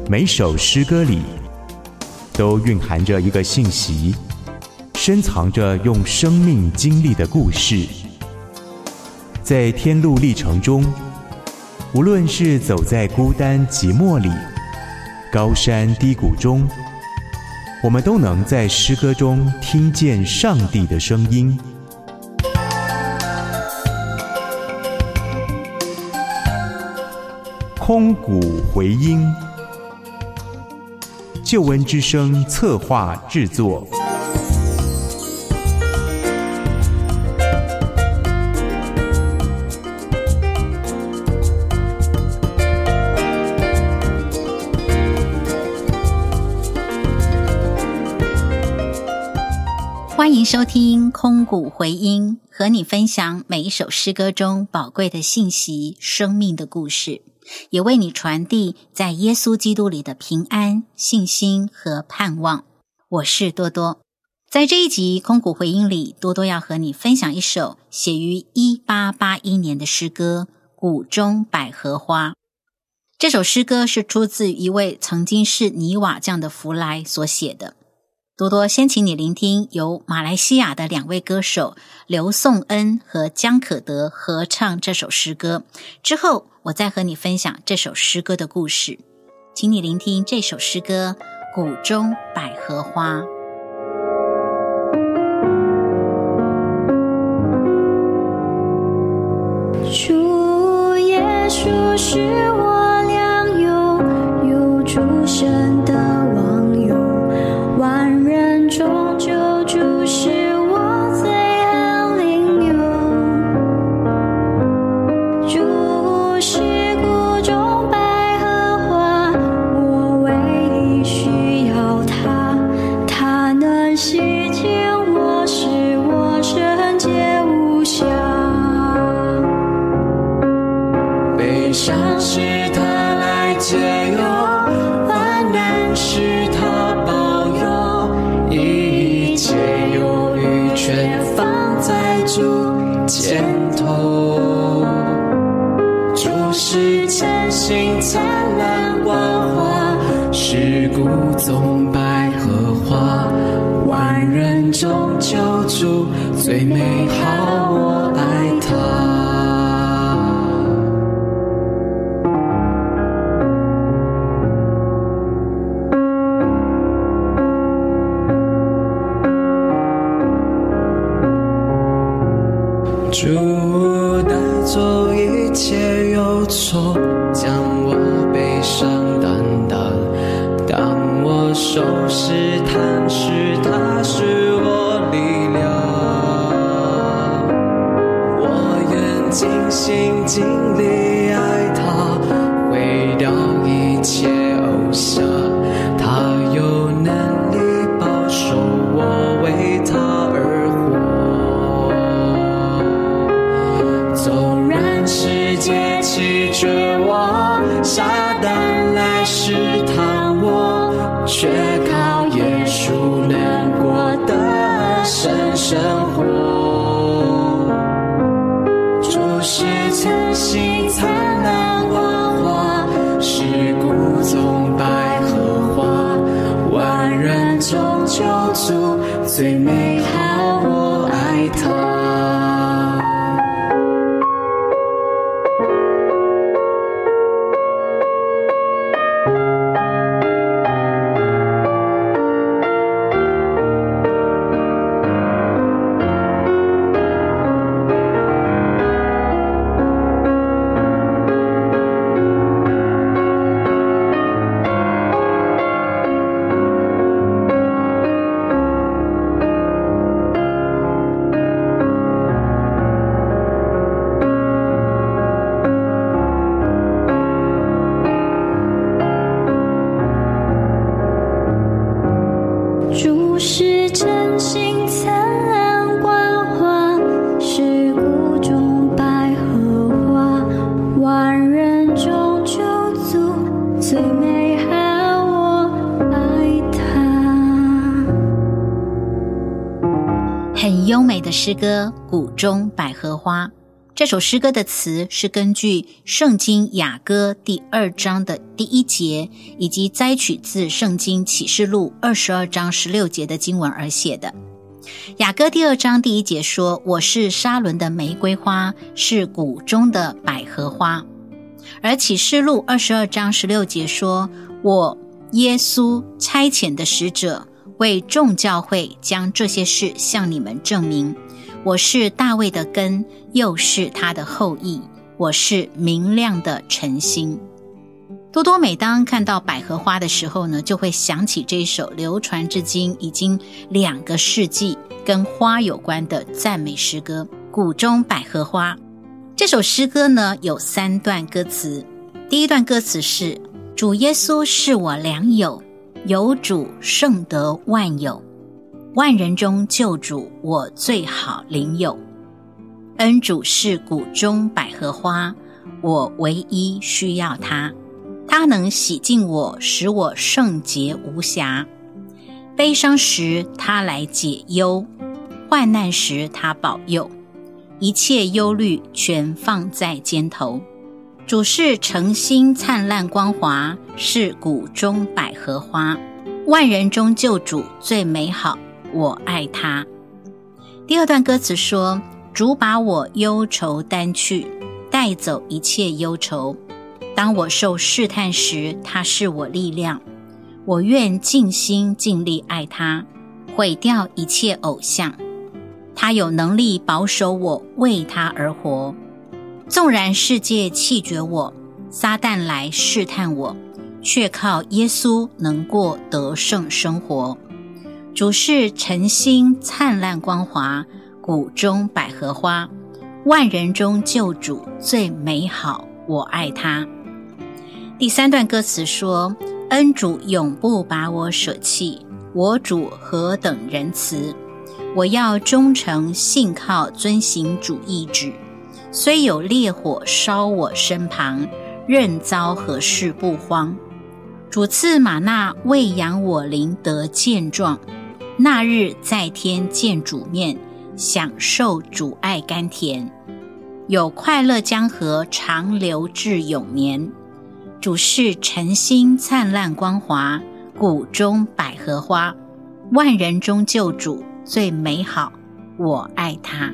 每首诗歌里都蕴含着一个信息，深藏着用生命经历的故事。在天路历程中，无论是走在孤单寂寞里，高山低谷中，我们都能在诗歌中听见上帝的声音。空谷回音，救恩之声策划制作。 欢迎收听空谷回音，和你分享每一首诗歌中宝贵的信息、生命的故事，也为你传递在耶稣基督里的平安、信心和盼望。我是多多。在这一集空谷回音里，多多要和你分享一首写于1881年的诗歌《谷中百合花》。这首诗歌是出自一位曾经是泥瓦匠的弗莱所写的。多多先请你聆听由马来西亚的2位歌手刘颂恩和江可德合唱这首诗歌，之后我再和你分享这首诗歌的故事。请你聆听这首诗歌《谷中百合花》。 主耶稣是我良友，有主神的网友，万人中救主是我最好邻友。主是谷中百合花，我唯一需要它，它能洗净我，使我圣洁无瑕。悲伤是他来解忧，患难是他保佑，一切忧郁全放在主肩头。主是真心灿烂光华，是谷中百合花，万人中救主最美好，我爱他。主带走一切忧愁，将我悲伤担当。当我手试探时，他是我力量。我愿尽心尽力爱他，毁掉一切偶像。他有能力保守我，为他而活。纵然世界起绝望，撒旦来试探我，却靠耶稣能过得胜生活。主是诚心灿烂光华，是谷中百合花，万人中救主最美好，我爱他。主是真心灿烂光华，是谷中百合花，万人中救主最美好，我爱他。 很优美的诗歌《谷中百合花》， 这首诗歌的词是根据圣经雅歌第2章的第1节，以及摘取自圣经启示录22章16节的经文而写的。雅歌第2章第1节说，我是沙伦的玫瑰花，是谷中的百合花。而启示录22章16节说，我耶稣差遣的使者，为众教会将这些事向你们证明。我是大卫的根，又是他的后裔，我是明亮的晨星。多多每当看到百合花的时候呢，就会想起这首流传至今已经2个世纪跟花有关的赞美诗歌《谷中百合花》。这首诗歌呢有3段歌词。第一段歌词是，主耶稣是我良友，有主胜得万有，万人中救主我最好邻友。恩主是谷中百合花，我唯一需要他，他能洗净我，使我圣洁无瑕。悲伤时他来解忧，患难时他保佑，一切忧虑全放在肩头。主是晨星灿烂光华，是谷中百合花，万人中救主最美好，我爱他。第2段歌词说，主把我忧愁担去，带走一切忧愁。当我受试探时，他是我力量。我愿尽心尽力爱他，毁掉一切偶像。他有能力保守我，为他而活。纵然世界弃绝我，撒旦来试探我，却靠耶稣能过得胜生活。主是晨星灿烂光华，谷中百合花，万人中救主最美好，我爱他。第3段歌词说，恩主永不把我舍弃，我主何等仁慈，我要忠诚信靠遵行主意志，虽有烈火烧我身旁，任遭何事不慌。主赐玛纳喂养我灵得健壮，那日在天见主面，享受主爱甘甜，有快乐江河长流至永年。主是晨星灿烂光华，谷中百合花，万人中救主最美好，我爱他。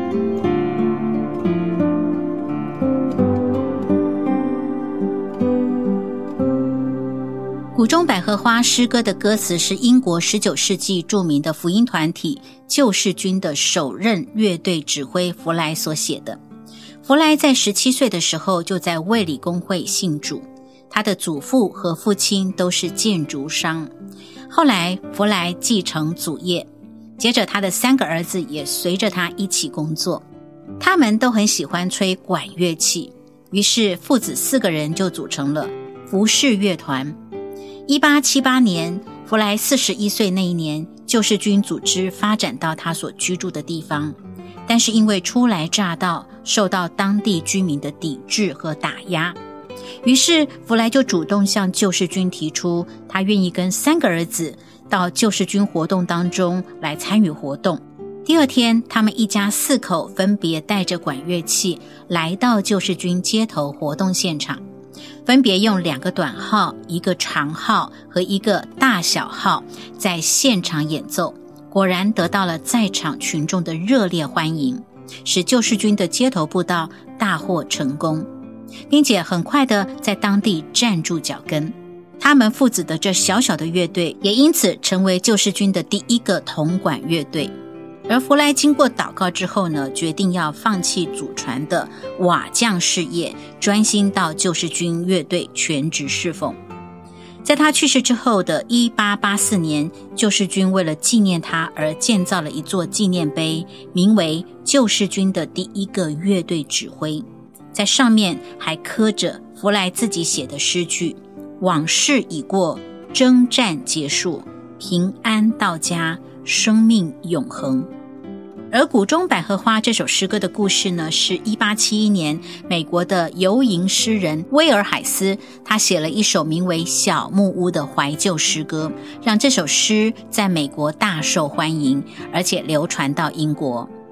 谷中百合花诗歌的歌词是英国19世纪著名的福音团体救世军的首任乐队指挥弗莱所写的。弗莱在17岁的时候就在卫理公会信主，他的祖父和父亲都是建筑商。后来弗莱继承祖业，接着他的3个儿子也随着他一起工作，他们都很喜欢吹管乐器，于是父子4个人就组成了服饰乐团。1878年，弗莱41岁那一年，救世军组织发展到他所居住的地方，但是因为初来乍到，受到当地居民的抵制和打压，于是弗莱就主动向救世军提出，他愿意跟3个儿子到救世军活动当中来参与活动。第2天，他们一家4口分别带着管乐器来到救世军街头活动现场，分别用2个短号、1个长号和1个大小号在现场演奏，果然得到了在场群众的热烈欢迎，使救世军的街头布道大获成功，并且很快的在当地站住脚跟。他们父子的这小小的乐队也因此成为救世军的第1个铜管乐队。而弗莱经过祷告之后呢，决定要放弃祖传的瓦匠事业，专心到救世军乐队全职侍奉。在他去世之后的1884年，救世军为了纪念他而建造了一座纪念碑，名为救世军的第1个乐队指挥，在上面还刻着弗莱自己写的诗句：往事已过，征战结束，平安到家，生命永恒。而谷中百合花这首诗歌的故事呢，是1871年美国的游吟诗人威尔海斯，他写了一首名为《小木屋》的怀旧诗歌，让这首诗在美国大受欢迎，而且流传到英国。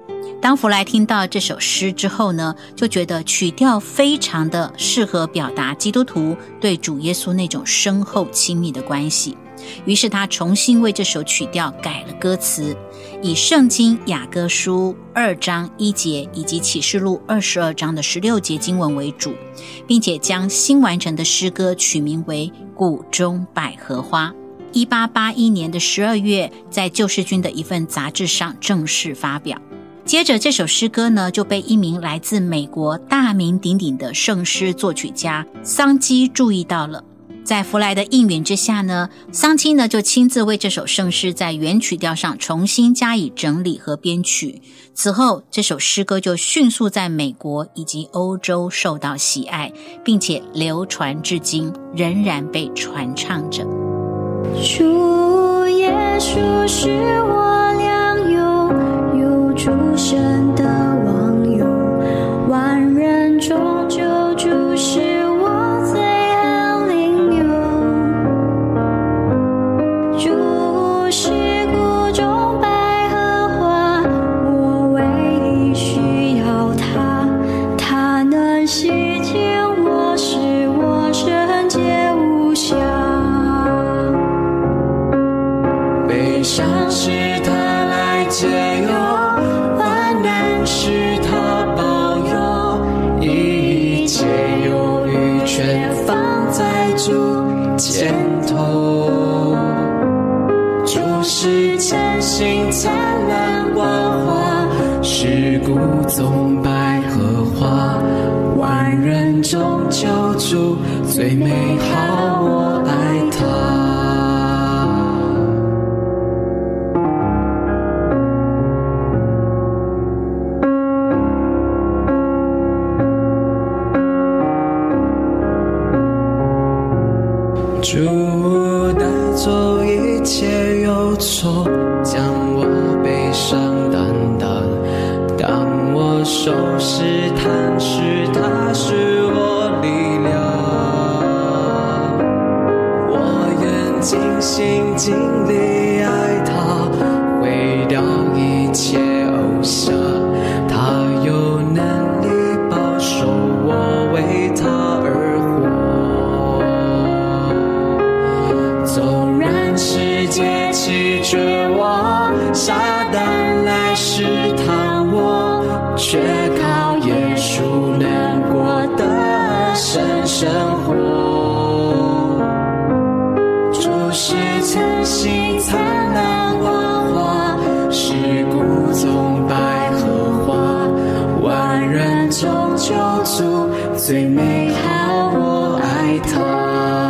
当弗莱听到这首诗之后呢，就觉得曲调非常的适合表达基督徒对主耶稣那种深厚亲密的关系，于是他重新为这首曲调改了歌词，以圣经雅歌书2章1节以及启示录22章的16节经文为主，并且将新完成的诗歌取名为谷中百合花。1881年的12月，在救世军的一份杂志上正式发表。接着这首诗歌呢，就被一名来自美国大名鼎鼎的圣诗作曲家桑基注意到了。在弗莱的应允之下呢，桑基呢就亲自为这首圣诗在原曲调上重新加以整理和编曲。此后这首诗歌就迅速在美国以及欧洲受到喜爱，并且流传至今，仍然被传唱着。 主耶稣是我良友，有主神的网友，万人中救主是我最好邻友。主是谷中百合花，我唯一需要他，他能洗净我，使我圣洁无瑕。悲伤是他来解忧，患难是他保佑，一切忧虑全放在主肩头。主是真心灿烂光华，是谷中百合花，万人中救主最美好，我爱他。主带走一切忧愁，将我悲伤担当。当我受试探时，他是我力量。我愿尽心尽力爱他，毁掉一切偶像。他有能力保守我，为他而活。纵然世界起绝望，撒旦来试探我，却靠耶稣能过得胜生活。主是诚心灿烂光华，是谷中百合花，万人中救主最美好，我爱他。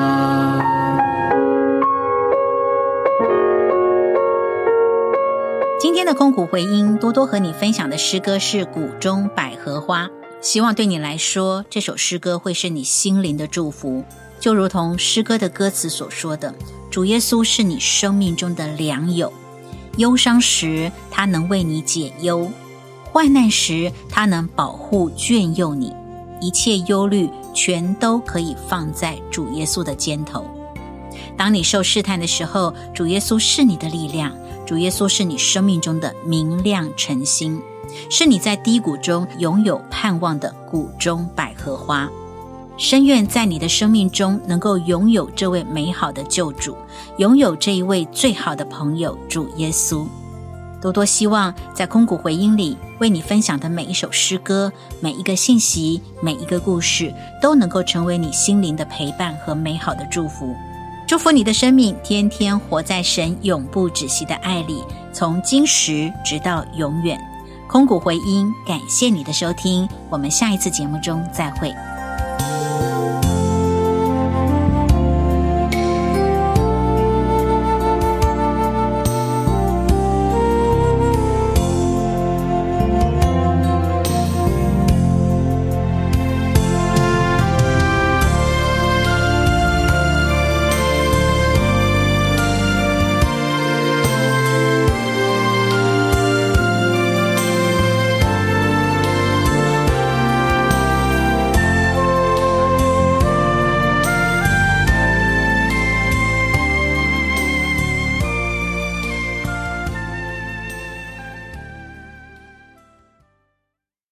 今天的空谷回音，多多和你分享的诗歌是谷中百合花，希望对你来说，这首诗歌会是你心灵的祝福。就如同诗歌的歌词所说的，主耶稣是你生命中的良友，忧伤时他能为你解忧，患难时他能保护眷佑你，一切忧虑全都可以放在主耶稣的肩头。当你受试探的时候，主耶稣是你的力量，主耶稣是你生命中的明亮晨星，是你在低谷中拥有盼望的谷中百合花。深愿在你的生命中能够拥有这位美好的救主，拥有这一位最好的朋友主耶稣。多多希望在空谷回音里为你分享的每一首诗歌，每一个信息，每一个故事，都能够成为你心灵的陪伴和美好的祝福。祝福你的生命天天活在神永不止息的爱里，从今时直到永远。空谷回音，感谢你的收听，我们下一次节目中再会。